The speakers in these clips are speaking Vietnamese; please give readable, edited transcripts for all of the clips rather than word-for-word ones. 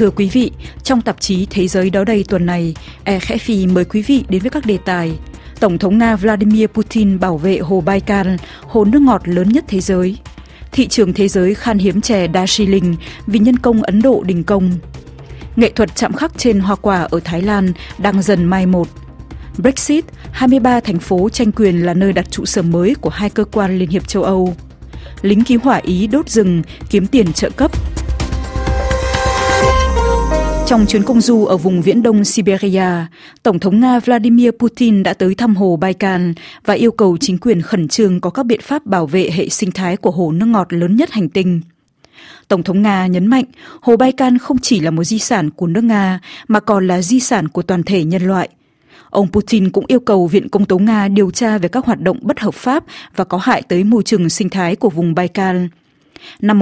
Thưa quý vị, trong tạp chí Thế giới đó đây tuần này, RFI mời quý vị đến với các đề tài. Tổng thống Nga Vladimir Putin bảo vệ hồ Baikal, hồ nước ngọt lớn nhất thế giới. Thị trường thế giới khan hiếm chè Darjeeling vì nhân công Ấn Độ đình công. Nghệ thuật chạm khắc trên hoa quả ở Thái Lan đang dần mai một. Brexit, 23 thành phố tranh quyền là nơi đặt trụ sở mới của hai cơ quan Liên hiệp châu Âu. Lính cứu hỏa Ý đốt rừng kiếm tiền trợ cấp. Trong chuyến công du ở vùng viễn đông Siberia, Tổng thống Nga Vladimir Putin đã tới thăm hồ Baikal và yêu cầu chính quyền khẩn trương có các biện pháp bảo vệ hệ sinh thái của hồ nước ngọt lớn nhất hành tinh. Tổng thống Nga nhấn mạnh, hồ Baikal không chỉ là một di sản của nước Nga mà còn là di sản của toàn thể nhân loại. Ông Putin cũng yêu cầu Viện Công tố Nga điều tra về các hoạt động bất hợp pháp và có hại tới môi trường sinh thái của vùng Baikal. Năm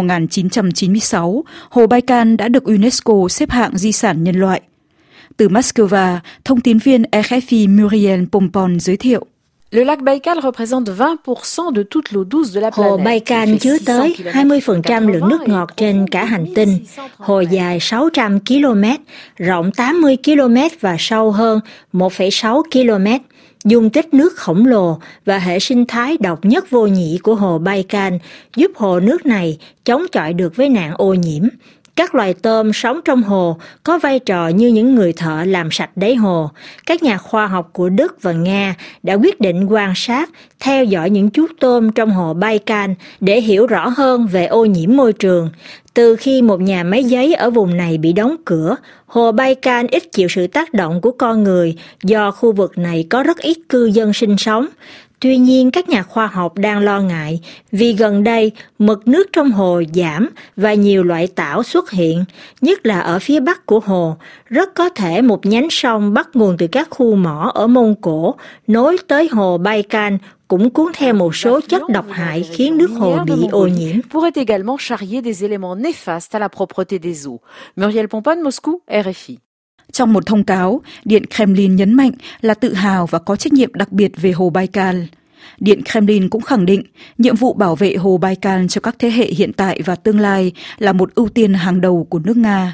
1996, hồ Baikal đã được UNESCO xếp hạng di sản nhân loại. Từ Moscow, thông tín viên RFI Muriel Pompon giới thiệu. Le lac Baikal représente 20% de toute l'eau douce de la planète. Hồ Baikal chứa tới 20% lượng nước ngọt trên cả hành tinh. Hồ dài 600 km, rộng 80 km và sâu hơn 1,6 km. Dung tích nước khổng lồ và hệ sinh thái độc nhất vô nhị của hồ Baikal giúp hồ nước này chống chọi được với nạn ô nhiễm. Các loài tôm sống trong hồ có vai trò như những người thợ làm sạch đáy hồ. Các nhà khoa học của Đức và Nga đã quyết định quan sát, theo dõi những chú tôm trong hồ Baikal để hiểu rõ hơn về ô nhiễm môi trường. Từ khi một nhà máy giấy ở vùng này bị đóng cửa, hồ Baikal ít chịu sự tác động của con người do khu vực này có rất ít cư dân sinh sống. Tuy nhiên, các nhà khoa học đang lo ngại vì gần đây mực nước trong hồ giảm và nhiều loại tảo xuất hiện, nhất là ở phía bắc của hồ. Rất có thể một nhánh sông bắt nguồn từ các khu mỏ ở Mông Cổ nối tới hồ Baikal cũng cuốn theo một số chất độc hại khiến nước hồ bị ô nhiễm. Pourrait également charrier des éléments néfastes à la propreté des eaux. Muriel Pompon, Moscou, RFI. Trong một thông cáo, Điện Kremlin nhấn mạnh là tự hào và có trách nhiệm đặc biệt về hồ Baikal. Điện Kremlin cũng khẳng định nhiệm vụ bảo vệ hồ Baikal cho các thế hệ hiện tại và tương lai là một ưu tiên hàng đầu của nước Nga.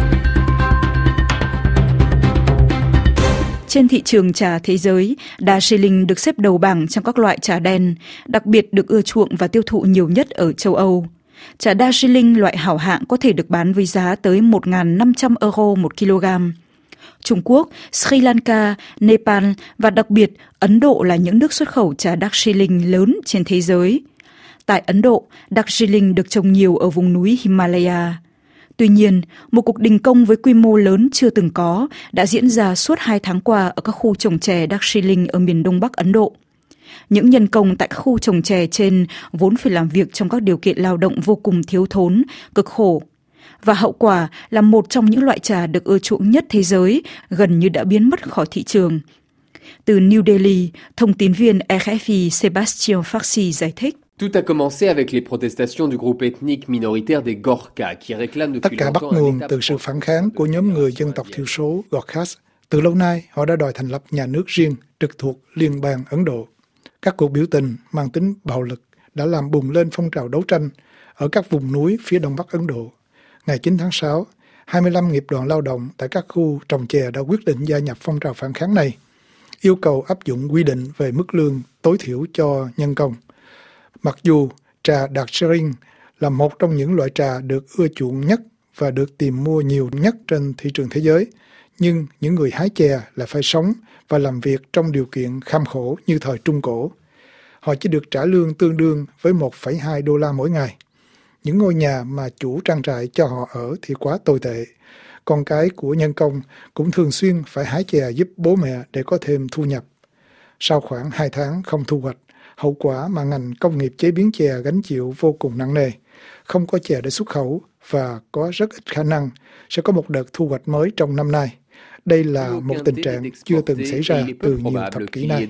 Trên thị trường trà thế giới, Darjeeling được xếp đầu bảng trong các loại trà đen, đặc biệt được ưa chuộng và tiêu thụ nhiều nhất ở châu Âu. Trà Darjeeling loại hảo hạng có thể được bán với giá tới 1.500 euro một kg. Trung Quốc, Sri Lanka, Nepal và đặc biệt Ấn Độ là những nước xuất khẩu trà Darjeeling lớn trên thế giới. Tại Ấn Độ, Darjeeling được trồng nhiều ở vùng núi Himalaya. Tuy nhiên, một cuộc đình công với quy mô lớn chưa từng có đã diễn ra suốt 2 tháng qua ở các khu trồng chè Darjeeling ở miền đông bắc Ấn Độ. Những nhân công tại các khu trồng chè trên vốn phải làm việc trong các điều kiện lao động vô cùng thiếu thốn, cực khổ. Và hậu quả là một trong những loại trà được ưa chuộng nhất thế giới gần như đã biến mất khỏi thị trường. Từ New Delhi, thông tín viên RFI Sébastien Farsi giải thích. Tout a commencé avec les protestations du groupe ethnique minoritaire des Gorkha qui réclament Tất depuis cả bắt longtemps nguồn từ sự phản kháng của nhóm người dân tộc thiểu số Gorkhas. Từ lâu nay, họ đã đòi thành lập nhà nước riêng trực thuộc Liên bang Ấn Độ. Các cuộc biểu tình mang tính bạo lực đã làm bùng lên phong trào đấu tranh ở các vùng núi phía đông bắc Ấn Độ. Ngày 9 tháng 6, 25 nghiệp đoàn lao động tại các khu trồng chè đã quyết định gia nhập phong trào phản kháng này, yêu cầu áp dụng quy định về mức lương tối thiểu cho nhân công. Mặc dù trà Darjeeling là một trong những loại trà được ưa chuộng nhất và được tìm mua nhiều nhất trên thị trường thế giới, nhưng những người hái chè lại phải sống và làm việc trong điều kiện kham khổ như thời Trung Cổ. Họ chỉ được trả lương tương đương với 1,2 đô la mỗi ngày. Những ngôi nhà mà chủ trang trại cho họ ở thì quá tồi tệ. Con cái của nhân công cũng thường xuyên phải hái chè giúp bố mẹ để có thêm thu nhập. Sau khoảng 2 tháng không thu hoạch, hậu quả mà ngành công nghiệp chế biến chè gánh chịu vô cùng nặng nề. Không có chè để xuất khẩu và có rất ít khả năng sẽ có một đợt thu hoạch mới trong năm nay. Đây là một tình trạng chưa từng xảy ra từ nhiều thập kỷ nay.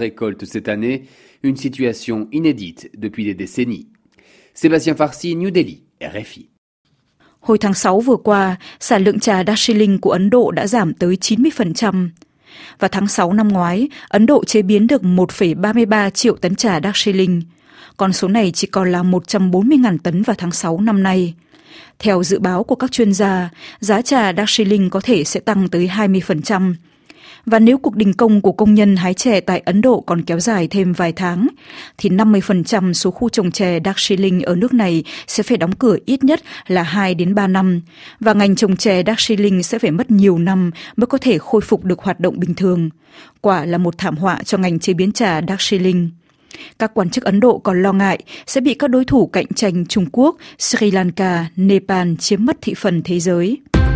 Sébastien Farsi, New Delhi, RFI. Hồi tháng 6 vừa qua, sản lượng trà Darjeeling của Ấn Độ đã giảm tới 90%. Và tháng 6 năm ngoái, Ấn Độ chế biến được 1,33 triệu tấn trà Darjeeling. Con số này chỉ còn là 140.000 tấn vào tháng 6 năm nay. Theo dự báo của các chuyên gia, giá trà Darjeeling có thể sẽ tăng tới 20%. Và nếu cuộc đình công của công nhân hái chè tại Ấn Độ còn kéo dài thêm vài tháng, thì 50% số khu trồng chè Darjeeling ở nước này sẽ phải đóng cửa ít nhất là 2 đến 3 năm, và ngành trồng chè Darjeeling sẽ phải mất nhiều năm mới có thể khôi phục được hoạt động bình thường. Quả là một thảm họa cho ngành chế biến trà Darjeeling. Các quan chức Ấn Độ còn lo ngại sẽ bị các đối thủ cạnh tranh Trung Quốc, Sri Lanka, Nepal chiếm mất thị phần thế giới.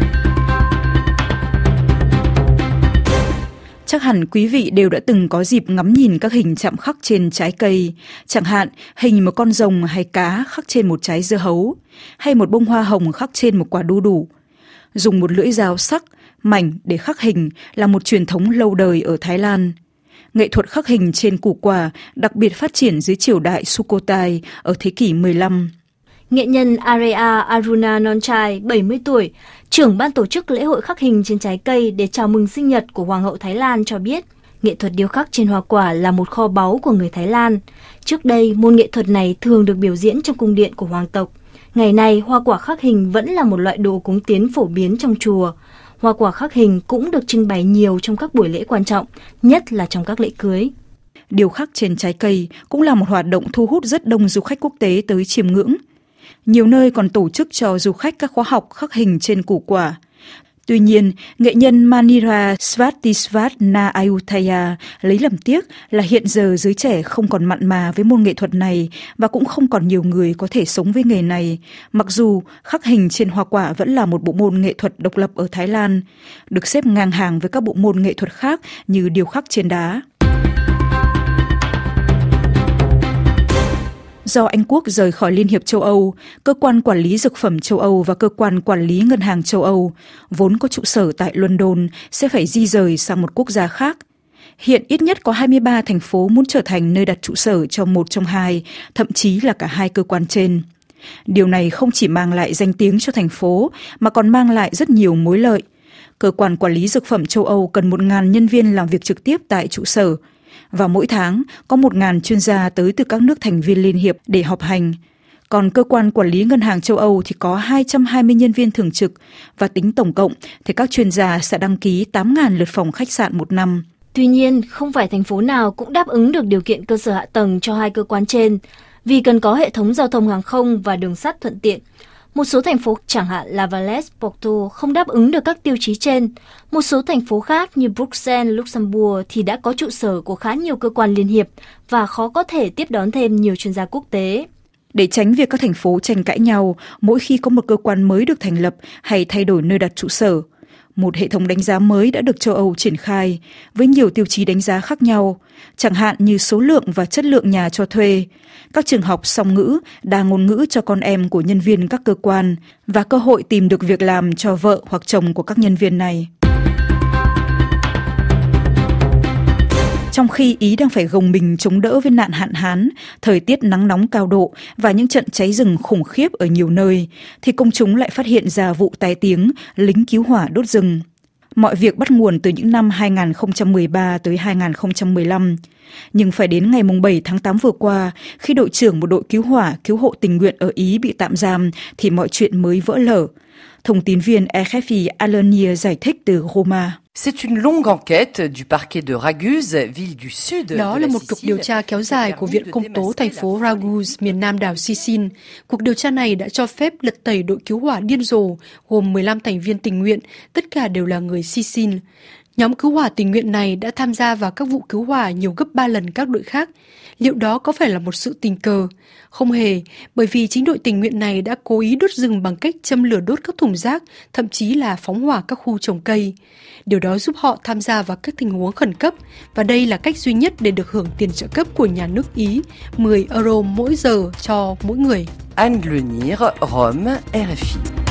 Chắc hẳn quý vị đều đã từng có dịp ngắm nhìn các hình chạm khắc trên trái cây, chẳng hạn hình một con rồng hay cá khắc trên một trái dưa hấu, hay một bông hoa hồng khắc trên một quả đu đủ. Dùng một lưỡi dao sắc, mảnh để khắc hình là một truyền thống lâu đời ở Thái Lan. Nghệ thuật khắc hình trên củ quả đặc biệt phát triển dưới triều đại Sukhothai ở thế kỷ 15. Nghệ nhân Arya Arunanonchai, 70 tuổi, trưởng ban tổ chức lễ hội khắc hình trên trái cây để chào mừng sinh nhật của Hoàng hậu Thái Lan cho biết, nghệ thuật điêu khắc trên hoa quả là một kho báu của người Thái Lan. Trước đây, môn nghệ thuật này thường được biểu diễn trong cung điện của hoàng tộc. Ngày nay, hoa quả khắc hình vẫn là một loại đồ cúng tiến phổ biến trong chùa. Hoa quả khắc hình cũng được trưng bày nhiều trong các buổi lễ quan trọng, nhất là trong các lễ cưới. Điêu khắc trên trái cây cũng là một hoạt động thu hút rất đông du khách quốc tế tới chiêm ngưỡng. Nhiều nơi còn tổ chức cho du khách các khóa học khắc hình trên củ quả. Tuy nhiên, nghệ nhân Manira Svatisvat Na Ayutthaya lấy làm tiếc là hiện giờ giới trẻ không còn mặn mà với môn nghệ thuật này và cũng không còn nhiều người có thể sống với nghề này, mặc dù khắc hình trên hoa quả vẫn là một bộ môn nghệ thuật độc lập ở Thái Lan, được xếp ngang hàng với các bộ môn nghệ thuật khác như điêu khắc trên đá. Do Anh Quốc rời khỏi Liên hiệp châu Âu, Cơ quan Quản lý Dược phẩm châu Âu và Cơ quan Quản lý Ngân hàng châu Âu, vốn có trụ sở tại London, sẽ phải di rời sang một quốc gia khác. Hiện ít nhất có 23 thành phố muốn trở thành nơi đặt trụ sở cho một trong hai, thậm chí là cả hai cơ quan trên. Điều này không chỉ mang lại danh tiếng cho thành phố, mà còn mang lại rất nhiều mối lợi. Cơ quan Quản lý Dược phẩm châu Âu cần 1.000 nhân viên làm việc trực tiếp tại trụ sở. Và mỗi tháng có 1.000 chuyên gia tới từ các nước thành viên Liên hiệp để họp hành. Còn Cơ quan Quản lý Ngân hàng châu Âu thì có 220 nhân viên thường trực và tính tổng cộng thì các chuyên gia sẽ đăng ký 8.000 lượt phòng khách sạn một năm. Tuy nhiên, không phải thành phố nào cũng đáp ứng được điều kiện cơ sở hạ tầng cho hai cơ quan trên, vì cần có hệ thống giao thông hàng không và đường sắt thuận tiện. Một số thành phố chẳng hạn là Valais, Porto không đáp ứng được các tiêu chí trên. Một số thành phố khác như Bruxelles, Luxembourg thì đã có trụ sở của khá nhiều cơ quan liên hiệp và khó có thể tiếp đón thêm nhiều chuyên gia quốc tế. Để tránh việc các thành phố tranh cãi nhau mỗi khi có một cơ quan mới được thành lập hay thay đổi nơi đặt trụ sở, một hệ thống đánh giá mới đã được châu Âu triển khai với nhiều tiêu chí đánh giá khác nhau, chẳng hạn như số lượng và chất lượng nhà cho thuê, các trường học song ngữ, đa ngôn ngữ cho con em của nhân viên các cơ quan và cơ hội tìm được việc làm cho vợ hoặc chồng của các nhân viên này. Trong khi Ý đang phải gồng mình chống đỡ với nạn hạn hán, thời tiết nắng nóng cao độ và những trận cháy rừng khủng khiếp ở nhiều nơi, thì công chúng lại phát hiện ra vụ tai tiếng lính cứu hỏa đốt rừng. Mọi việc bắt nguồn từ những năm 2013 tới 2015. Nhưng phải đến ngày 7 tháng 8 vừa qua, khi đội trưởng một đội cứu hỏa, cứu hộ tình nguyện ở Ý bị tạm giam, thì mọi chuyện mới vỡ lở. Thông tín viên RFI Alenia giải thích từ Roma. C'est une longue enquête du parquet de Raguse, ville du sud de la Đó là một cuộc điều tra kéo dài của Viện Công tố thành phố Raguse, miền nam đảo Sicily. Cuộc điều tra này đã cho phép lật tẩy đội cứu hỏa điên rồ, gồm 15 thành viên tình nguyện, tất cả đều là người Sicily. Nhóm cứu hỏa tình nguyện này đã tham gia vào các vụ cứu hỏa nhiều gấp 3 lần các đội khác. Liệu đó có phải là một sự tình cờ? Không hề, bởi vì chính đội tình nguyện này đã cố ý đốt rừng bằng cách châm lửa đốt các thùng rác, thậm chí là phóng hỏa các khu trồng cây. Điều đó giúp họ tham gia vào các tình huống khẩn cấp, và đây là cách duy nhất để được hưởng tiền trợ cấp của nhà nước Ý, 10 euro mỗi giờ cho mỗi người. Anne Lenir, Rome, RFI.